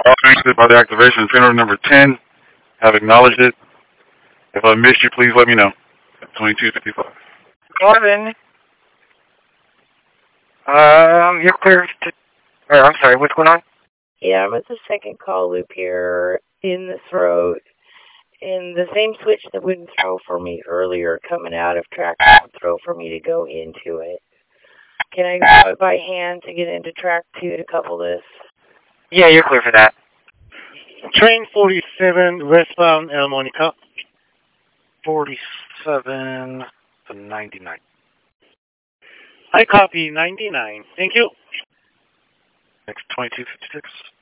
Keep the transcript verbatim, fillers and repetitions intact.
Authorized by the activation. Trainer number ten. Have acknowledged it. If I missed you, please let me know. twenty-two fifty-five. Marvin. Um, you're clear to... Or, I'm sorry, what's going on? Yeah, I'm at the second call loop here in the throat. And the same switch that wouldn't throw for me earlier coming out of track won't throw for me to go into it. Can I go it by hand to get into track two to couple this? Yeah, you're clear for that. Train forty-seven, westbound El Monica. forty-seven to ninety-nine. I copy ninety-nine. Thank you. Next twenty-two fifty-six.